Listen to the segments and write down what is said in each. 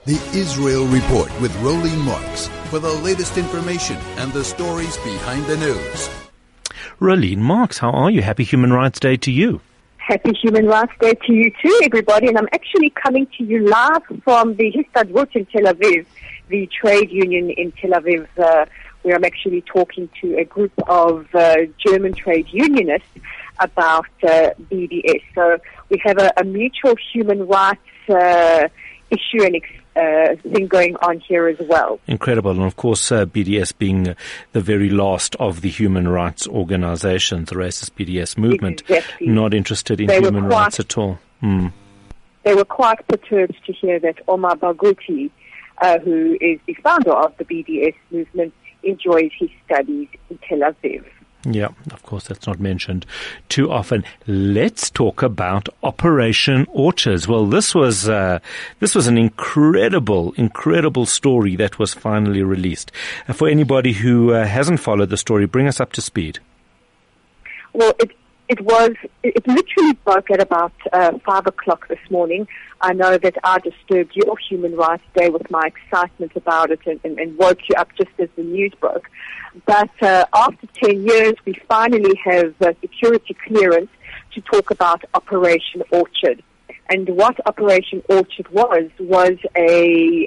The Israel Report with Rolene Marks for the latest information and the stories behind the news. Rolene Marks, how are you? Happy Human Rights Day to you. Happy Human Rights Day to you too, everybody. And I'm actually coming to you live from the Histadrut in Tel Aviv, the trade union in Tel Aviv, where I'm actually talking to a group of German trade unionists about BDS. So we have a mutual human rights issue and thing going on here as well. Incredible. And of course, BDS being the very last of the human rights organizations, the racist BDS movement, exactly. Not interested in human rights at all. They were quite perturbed to hear that Omar Barghouti, who is the founder of the BDS movement, enjoys his studies in Tel Aviv. Yeah, of course, that's not mentioned too often. Let's talk about Operation Orchards. Well, this was an incredible story that was finally released. For anybody who hasn't followed the story, bring us up to speed. Well, it literally broke at about 5 o'clock this morning. I know that I disturbed your Human Rights Day with my excitement about it and woke you up just as the news broke. But after 10 years, we finally have security clearance to talk about Operation Orchard. And what Operation Orchard was a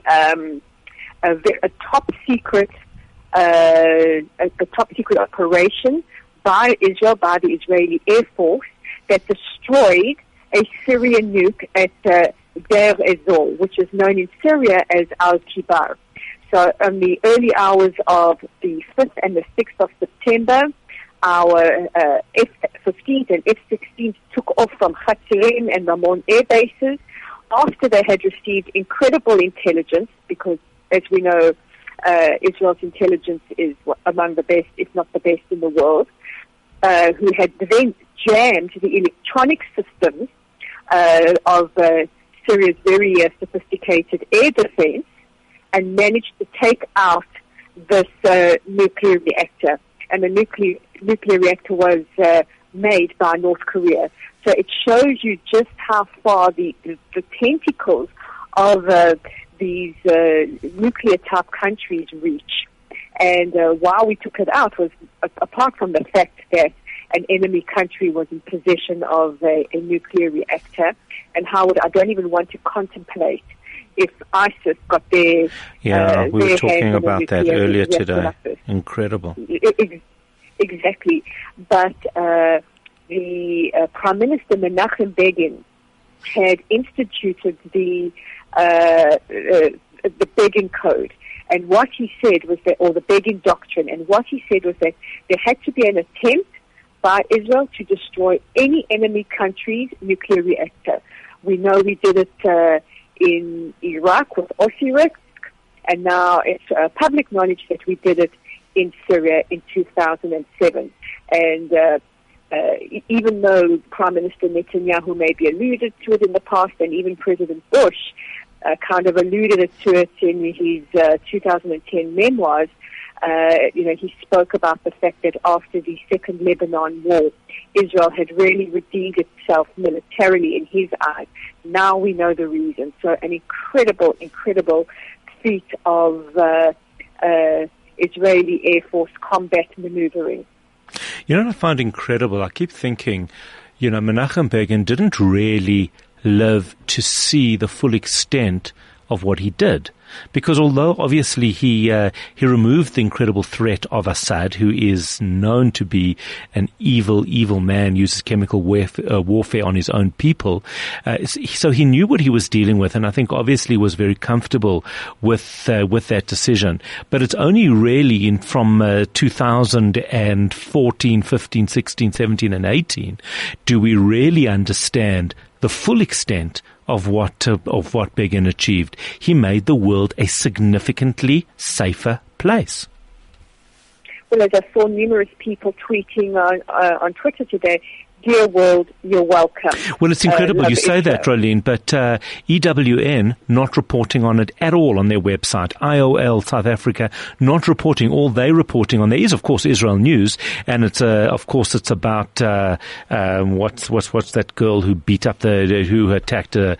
top secret operation by Israel, by the Israeli Air Force, that destroyed a Syrian nuke at Deir ez-Zor, which is known in Syria as Al-Kibar. So on the early hours of the 5th and the 6th of September, our F-15s and F-16s took off from Hatzirim and Ramon air bases after they had received incredible intelligence, because as we know, Israel's intelligence is among the best, if not the best in the world, who had then jammed the electronic systems of Syria's very sophisticated air defense and managed to take out this nuclear reactor. And the nuclear reactor was made by North Korea. So it shows you just how far the tentacles of these nuclear-type countries reach. And why we took it out was, apart from the fact that an enemy country was in possession of a nuclear reactor, and I don't even want to contemplate if ISIS got their we were talking about that earlier today. Incredible. Exactly. But the Prime Minister Menachem Begin had instituted the Begin Code. And what he said was that, or the Begin Doctrine, and what he said was that there had to be an attempt by Israel to destroy any enemy country's nuclear reactor. We know we did it in Iraq with Osiris, and now it's public knowledge that we did it in Syria in 2007. And even though Prime Minister Netanyahu maybe alluded to it in the past, and even President Bush kind of alluded to it in his 2010 memoirs, he spoke about the fact that after the Second Lebanon War, Israel had really redeemed itself militarily in his eyes. Now we know the reason. So an incredible feat of Israeli Air Force combat maneuvering. You know what I find incredible? I keep thinking, Menachem Begin didn't really live to see the full extent of what he did. Because although obviously he removed the incredible threat of Assad, who is known to be an evil man, uses chemical warfare on his own people, so he knew what he was dealing with, and I think obviously was very comfortable with that decision. But it's only really from 2014, 15, 16, 17, and 18 do we really understand the full extent of what Begin achieved. He made the world a significantly safer place. Well, as I saw numerous people tweeting on Twitter today, dear world, you're welcome. Well, it's incredible you say that, Rolene, but EWN not reporting on it at all on their website. IOL South Africa not reporting. All they're reporting on there is, of course, Israel News, and it's of course it's about what's that girl who beat up who attacked a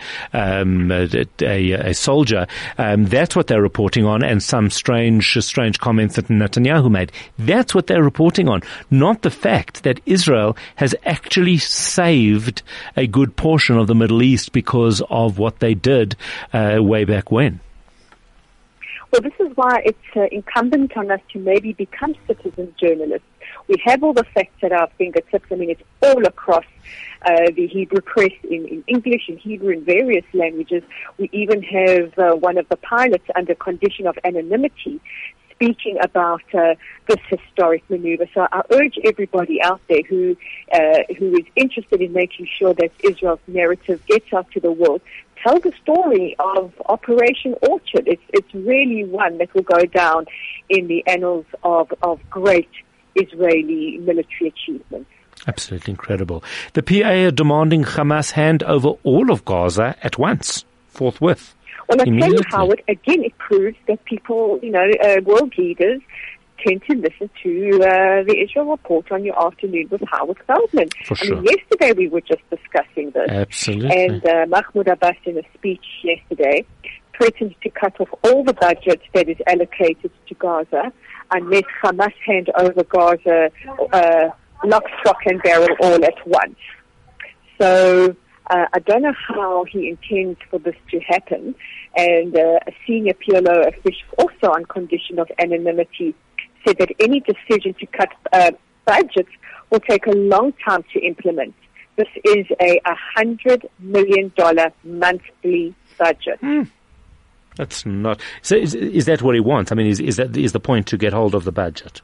soldier. That's what they're reporting on, and some strange comments that Netanyahu made. That's what they're reporting on, not the fact that Israel has actually saved a good portion of the Middle East because of what they did way back when. Well, this is why it's incumbent on us to maybe become citizen journalists. We have all the facts at our fingertips. I mean, it's all across the Hebrew press in English, in Hebrew, in various languages. We even have one of the pilots under condition of anonymity speaking about this historic maneuver. So I urge everybody out there who is interested in making sure that Israel's narrative gets out to the world, tell the story of Operation Orchard. It's really one that will go down in the annals of great Israeli military achievements. Absolutely incredible. The PA are demanding Hamas hand over all of Gaza at once, forthwith. Well, I tell you, Howard, again, it proves that people, world leaders tend to listen to the Israel Report on your afternoon with Howard Feldman. For sure. I mean, yesterday we were just discussing this. Absolutely. And Mahmoud Abbas, in a speech yesterday, threatened to cut off all the budget that is allocated to Gaza unless Hamas hand over Gaza lock, stock, and barrel all at once. So I don't know how he intends for this to happen. And a senior PLO official, also on condition of anonymity, said that any decision to cut budgets will take a long time to implement. This is a $100 million monthly budget. That's not. So is that what he wants? I mean, is the point to get hold of the budget?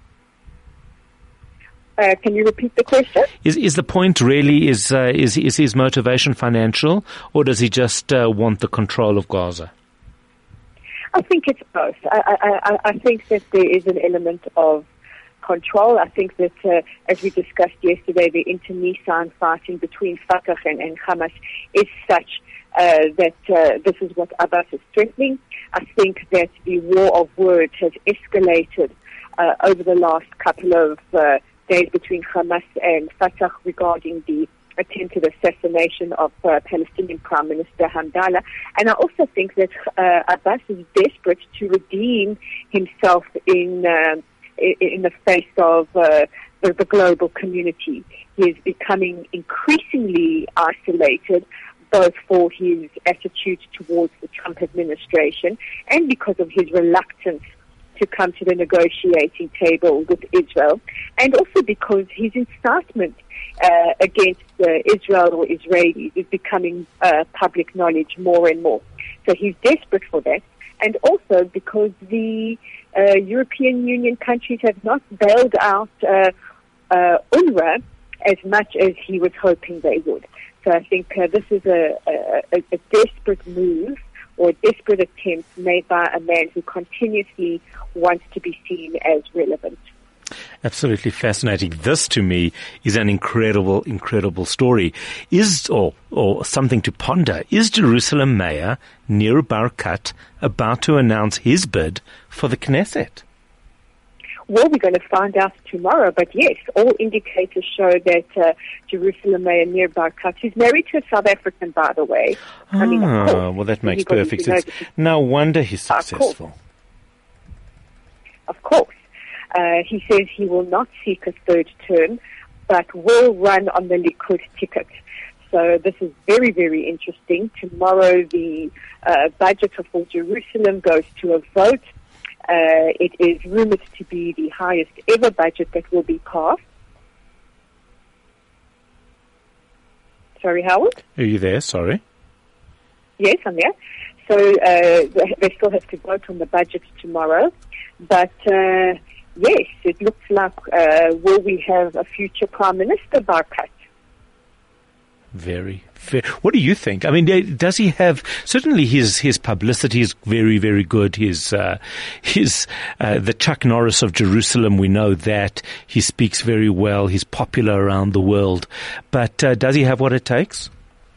Can you repeat the question? Is the point really is his motivation financial, or does he just want the control of Gaza? I think it's both. I think that there is an element of control. I think that, as we discussed yesterday, the internecine fighting between Fatah and Hamas is such that this is what Abbas is threatening. I think that the war of words has escalated over the last couple of days between Hamas and Fatah regarding the attempted assassination of Palestinian Prime Minister Hamdallah. And I also think that Abbas is desperate to redeem himself in the face of the global community. He is becoming increasingly isolated, both for his attitude towards the Trump administration and because of his reluctance to come to the negotiating table with Israel, and also because his incitement against Israel or Israelis is becoming public knowledge more and more. So he's desperate for that, and also because the European Union countries have not bailed out UNRWA as much as he was hoping they would. So I think this is a desperate move or a desperate attempt made by a man who continuously wants to be seen as relevant. Absolutely fascinating. This, to me, is an incredible, incredible story. Or something to ponder. Is Jerusalem Mayor Nir Barkat about to announce his bid for the Knesset? Well, we're going to find out tomorrow, but yes, all indicators show that Jerusalem Mayor Nir Barkat, who's married to a South African, by the way. I mean, of course, well, that makes perfect sense. No wonder he's successful. Of course. He says he will not seek a third term, but will run on the Likud ticket. So this is very, very interesting. Tomorrow, the budget for Jerusalem goes to a vote. It is rumored to be the highest ever budget that will be passed. Sorry, Howard? Are you there? Sorry. Yes, I'm there. So they still have to vote on the budget tomorrow. But yes, it looks like will we have a future Prime Minister, Barkat? Very fair. What do you think? I mean, does he have, certainly his publicity is very, very good. The Chuck Norris of Jerusalem, we know that. He speaks very well. He's popular around the world. But does he have what it takes?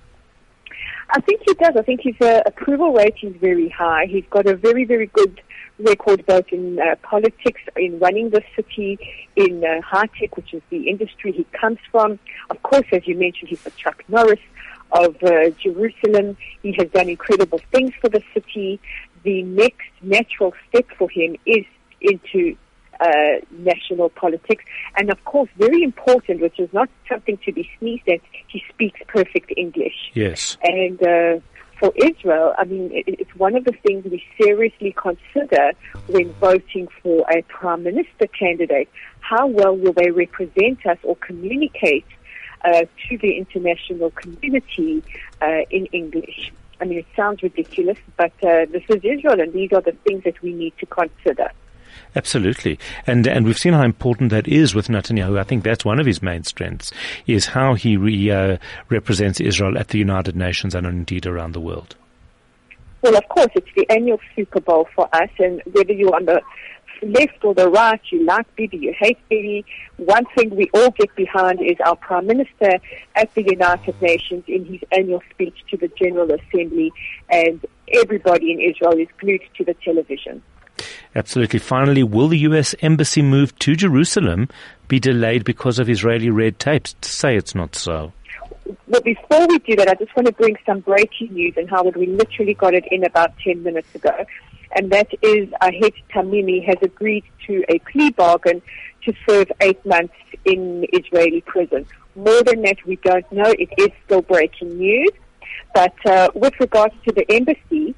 I think he does. I think his approval rating is very high. He's got a very, very good record both in politics, in running the city, in high tech, which is the industry he comes from. Of course, as you mentioned, he's the Chuck Norris of Jerusalem. He has done incredible things for the city. The next natural step for him is into national politics. And of course, very important, which is not something to be sneezed at, he speaks perfect English. Yes. And for Israel, I mean, it's one of the things we seriously consider when voting for a prime minister candidate. How well will they represent us or communicate to the international community in English? I mean, it sounds ridiculous, but this is Israel, and these are the things that we need to consider. Absolutely. And we've seen how important that is with Netanyahu. I think that's one of his main strengths, is how he represents Israel at the United Nations and indeed around the world. Well, of course, it's the annual Super Bowl for us, and whether you're on the left or the right, you like Bibi, you hate Bibi, one thing we all get behind is our Prime Minister at the United Nations in his annual speech to the General Assembly, and everybody in Israel is glued to the television. Absolutely. Finally, will the U.S. Embassy move to Jerusalem be delayed because of Israeli red tape? Say it's not so. Well, before we do that, I just want to bring some breaking news, and Howard, we literally got it in about 10 minutes ago. And that is Ahed Tamimi has agreed to a plea bargain to serve 8 months in Israeli prison. More than that, we don't know. It is still breaking news. But with regards to the embassy,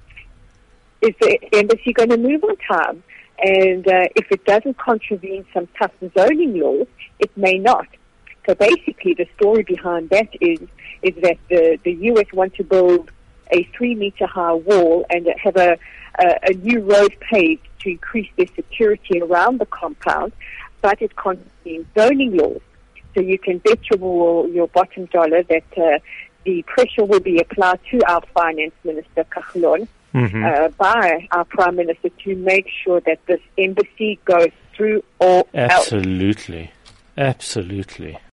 is the embassy going to move on time? And if it doesn't contravene some tough zoning laws, it may not. So basically, the story behind that is that the U.S. want to build a 3-meter high wall and have a new road paved to increase their security around the compound, but it contravenes zoning laws. So you can bet your bottom dollar that the pressure will be applied to our Finance Minister, Kahlon, by our Prime Minister to make sure that this embassy goes through or else. Absolutely.